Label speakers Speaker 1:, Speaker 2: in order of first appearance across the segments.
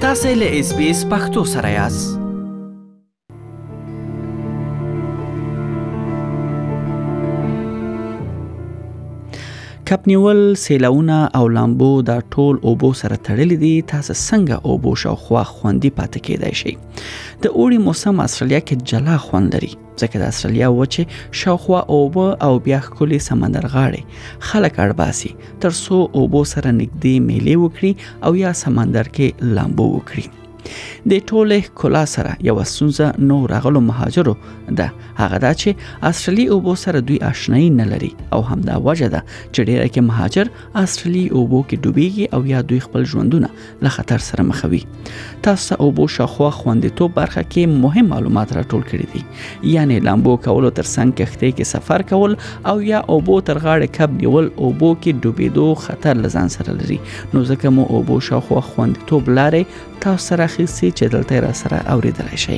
Speaker 1: تاسو له SBS پښتو سره یاست. کپ نیول، سیلاونه او لامبو دا ټول اوبو سره تړلي دي. تاسو څنګه اوبو شاوخوا خوندي پاتې کېدای شئ؟ د اوړي موسم استرالیا کې جلا خوند لري، ځکه د استرالیا وچه شاوخوا اوبه او بیا ښکلي سمندر غاړې خلک اړباسي ترڅو اوبو سره نږدې میلې وکړي او یا سمندر کې لامبو وکړي. د ټوله کلا سره یو ستونزه نو راغلو مهاجرو ده، هغه دا چې استرالی اوبو سره دوی آشنایی نه لري او همدا وجه ده چې ډیره کې مهاجر استرالی اوبو کې ډوبېږي او یا دوی خپل ژوندونه له خطر سره مخوي. تاسو اوبو شاوخوا خوندیتوب برخه کې مهم معلومات راټول کړي دي، یعنی لامبو کول تر څنګ کښتۍ کې سفر کول او یا اوبو تر غاړې کب نیول اوبو کې ډوبېدو خطر لزان سره لري. نو ځکه مو اوبو شاوخوا خوندیتوب لارې تاسو سره خېسي چې دلته را سره اوریدلای شي.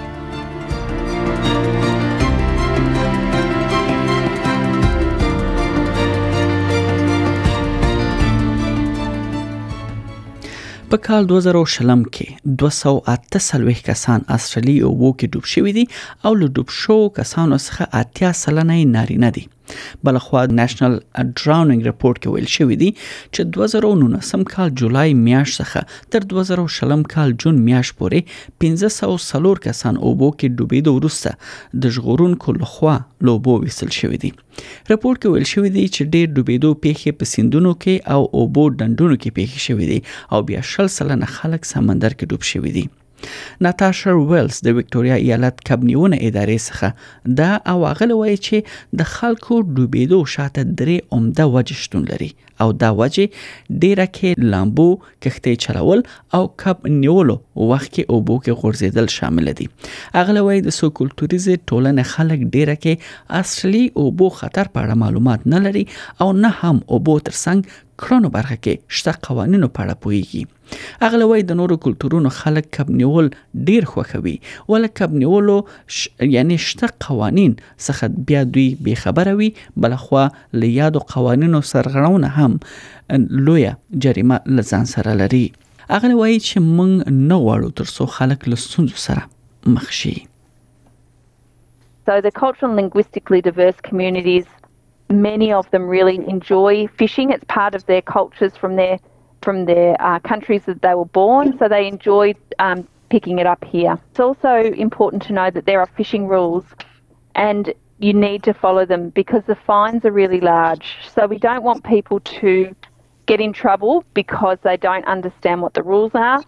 Speaker 1: په کال 2020 کې 248 کسان استرالی اوبو کې ډوب شوي دي او له ډوب شو کسانو څخه 80% نارینه دي. بلخوا نېشنل ډراونینګ رپورټ کې ویل شوی دی چې 2019 کال جولای میاشت څخه تر 2020 کال جون میاشت پورې 504 کسان اوبو کې ډوبېدو وروسته د ژغورونکو لخوا لوبو ویستل شوی دی. رپورټ کې ویل شوی دی چې ډېر ډوبېدو پیښې په سیندونو کې او اوبو ډنډونو کې پیښې شوی دي او بیا 60% خلک سمندر کې ډوب شوی دي. ناتاشا ویلز د وکټوريا ایالت کب نیونه ادارې څخه دا او هغه وایي چې د خلکو ډوبېدو شاته درې عمده وجې شتون لري او دا وجې ډیره کې لامبو، کښتۍ چلول او کب نیولو وخت کې اوبو کې غورځېدل شامل دي. هغه وایي د سوکلټوریزه ټولنه خلک ډیره کې اصلي اوبو خطر په اړه معلومات نه لري او نه هم اوبو ترڅنګ کړنو برخه کې شته قوانینو په اړه پوهیږي. هغه وایي د نورو کلتورونو خلک کب نیول ډیر خوښوي، ولکه کب نیولو یعنی شته قوانین څخه بیا دوی بې خبره وي. بلخوا له یادو قوانینو سرغړونه هم لویه جریمه لزان سره لري. هغه وایي چې موږ نه غواړو ترڅو خلک له ستونزو سره مخ شي.
Speaker 2: So the cultural and linguistically diverse communities, many of them really enjoy fishing. It's part of their cultures from their countries that they were born, so they enjoyed picking it up here. It's also important to know that there are fishing rules and you need to follow them because the fines are really large. So we don't want people to get in trouble because they don't understand what the rules are.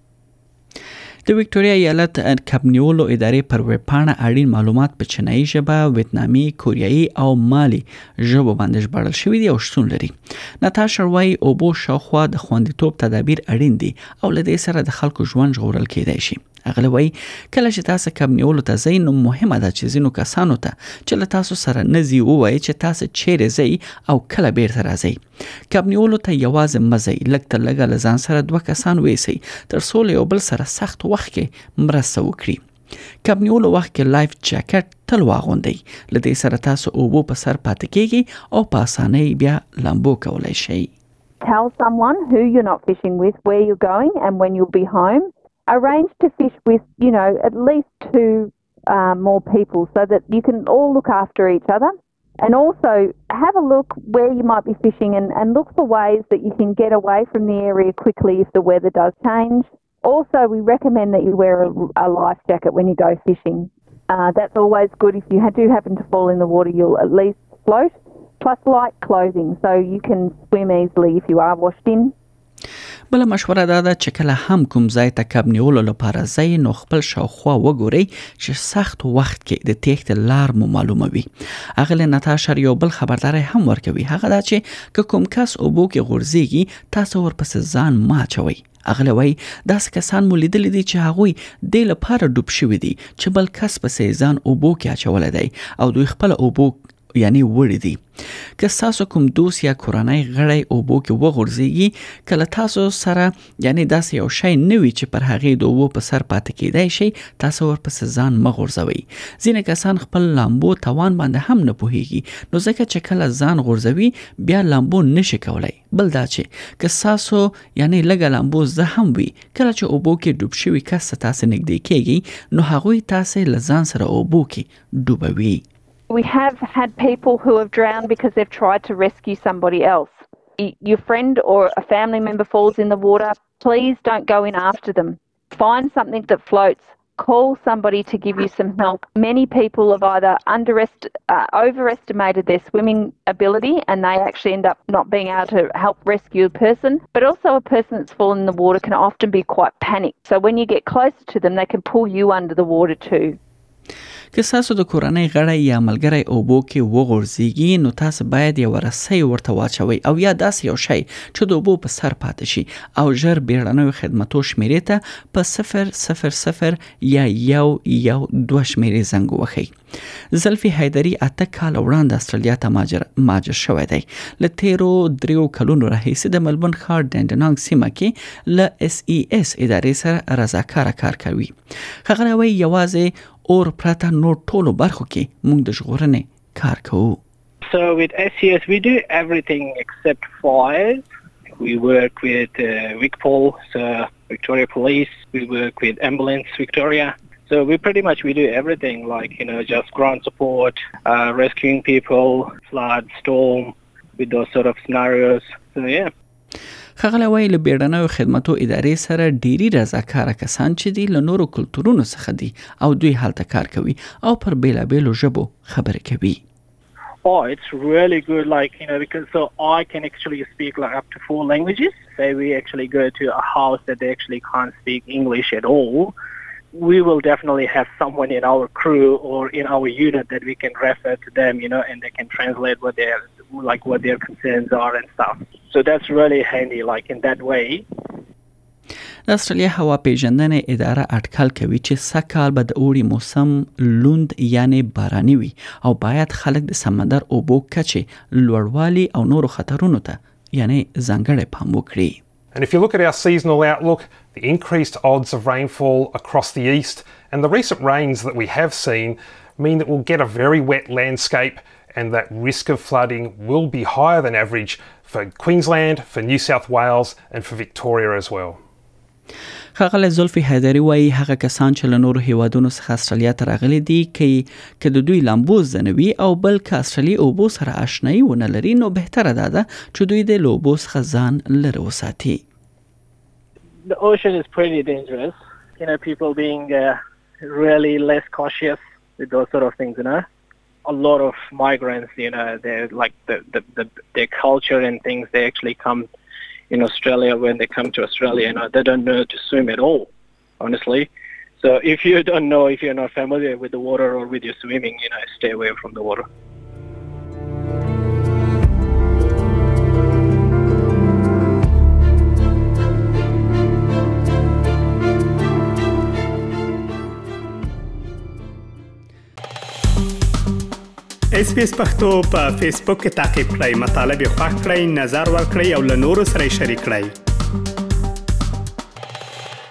Speaker 1: د وکټوريا ایالت کب نیولو ادارې پر ویبپاڼه اړین معلومات په چینایي ژبه، ویتنامي، کوریایي او مالی ژبو باندې ژباړل شوي دي او شتون لري. ناتاشا وایي اوبو شاوخوا د خوندیتوب تدابیر اړین دي او له دې سره د خلکو ژوند ژغورل کېدای شي. هغه وایي کله چې تاسو کب نیولو ته ځئ نو مهمه ده چې ځینو کسانو ته چې له تاسو سره نزي ووایي چې تاسو چیرې ځئ او کله بیرته راځئ. کب نیولو ته یوازې مزئ، لږ تر لږه له ځان سره 2 کسان ویسئ ترڅو له یو بل سره سخت وخت کې مرسته وکړي. کب نیولو وخت کې لایف جاکټ تل واغوندئ، له دې سره تاسو اوبو په سر پاتې کېږئ او په اسانۍ بیا لامبو کولی شئ.
Speaker 2: Tell someone who you're not fishing with, where you're going and when you'll be home. Arrange to fish with, at least 2 more people so that you can all look after each other. And also have a look where you might be fishing and look for ways that you can get away from the area quickly if the weather does change. Also, we recommend that you wear a life jacket when you go fishing. That's always good. If you do happen to fall in the water, you'll at least float, plus light clothing so you can swim easily if you are washed in.
Speaker 1: بل مشوره دا ده چې کله هم کوم ځای ته کب نیولو لپاره ځئ نو خپل شاوخوا وګورئ چې سخت وخت کې د تېښتې لار مو معلومه وي. هغه ناتاشا یو بل خبرداری هم ورکوي، هغه دا چې که کوم کس اوبو کې غورځېږي تاسو ورپسې ځان مه اچوئ. هغه وایي داسې کسان مو لیدلی دي چې هغوی دې لپاره ډوب شوي دي چې بل کس پسې ځان اوبو کې اچولی دی او دوی خپل اوبو یعنی وړي دي. که تاسو کوم دوست یا کورنۍ غړی اوبو کې وغورځيږي کله تاسو سره یعنی داسې یو شی نه وي چې پر هغې د اوبو په سر پاتې کېدای شي تاسو ورپسې ځان مه غورځوئ. ځینې کسان خپل لامبو توان باندې هم نه پوهیږي نو ځکه چې کله ځان غورځوي بیا لامبو نشي کولای. بل دا چې که تاسو یعنی لږه لامبو زده هم وي کله چې اوبو کې ډوب شوي کس ته تاسو نږدې کېږئ نو هغوی تاسو له ځان سره اوبو کې ډوبوي.
Speaker 2: We have had people who have drowned because they've tried to rescue somebody else. Your friend or a family member falls in the water, please don't go in after them. Find something that floats. Call somebody to give you some help. Many people have either overestimated their swimming ability and they actually end up not being able to help rescue a person. But also a person that's fallen in the water can often be quite panicked. So when you get closer to them, they can pull you under the water too.
Speaker 1: که تاسو د کورنۍ غړی یا ملګری اوبو کې وغورځيږي نو تاسو باید یو رسۍ ورته واچوئ او یا داسې یو شی چې د اوبو په سر پاتې شي او ژر بیړنیو خدماتو شمیرې ته په 000 یا 112 شمیرې زنګ ووهئ. زلفي حیدري 8 کال وړاندې استرالیا ته مهاجر شوی دی. له تیرو 3 کلونو راهیسې د ملبورن ښار ډنډنانګ سیمه کې له SES ادارې سره رضاکاره کار کوي. ښاغلی وایي یوازې اور پرته نور ټولو برخو کې موږ د ژغورنې کار کوو.
Speaker 3: So with SES we do everything except fires. We work with VicPol, so Victoria Police. We work with Ambulance Victoria. So we do everything like, just ground support, rescuing people, flood, storm, with those sort of scenarios. So yeah.
Speaker 1: ښاغلی وایي له بیړنیو خدماتو ادارې سره ډیری رضاکاره کسان چې دي له نورو کلتورونو څخه دي او دوی هلته کار کوي او پر بیلابیلو ژبو خبرې کوي.
Speaker 3: Oh, it's really good, because so I can actually speak up to 4 languages. Say we actually go to a house that they actually can't speak English at all. We will definitely have someone in our crew or in our unit that we can refer to them, and they can translate what their concerns are and stuff. So that's really handy, in that way.
Speaker 1: د استرالیا هوا پیژندنې اداره اټکل کوي چې سږکال به د اوړي موسم لوند یعنی باراني وي او باید خلک د سمندر اوبو کچې لوړوالي او نورو خطرونو ته یعنی ځانګړی پام وکړي.
Speaker 4: And if you look at our seasonal outlook, the increased odds of rainfall across the east and the recent rains that we have seen mean that we'll get a very wet landscape and that risk of flooding will be higher than average for Queensland, for New South Wales and for Victoria as well.
Speaker 1: ښاغلی زلفي حیدري وایي هغه کسان چې له نورو هیوادونو څخه استرالیا ته راغلي دي که د دوی لامبو زده نه وي او بل که استرالي اوبو سره اشنایي ونه لري نو بهتره ده چې دوی د اوبو څخه ځان لرې وساتي.
Speaker 3: The ocean is pretty dangerous. People being really less cautious with those sort of things, A lot of migrants, they're like their culture and things, they actually come in Australia. When they come to Australia, they don't know to swim at all, honestly. So if you don't know, if you're not familiar with the water or with your swimming, stay away from the water.
Speaker 5: SBS پښتو په فیسبوک کې تعقیب کړئ، مطالب یې خوښ کړئ، نظر ورکړئ او له نورو سره شریک کړئ.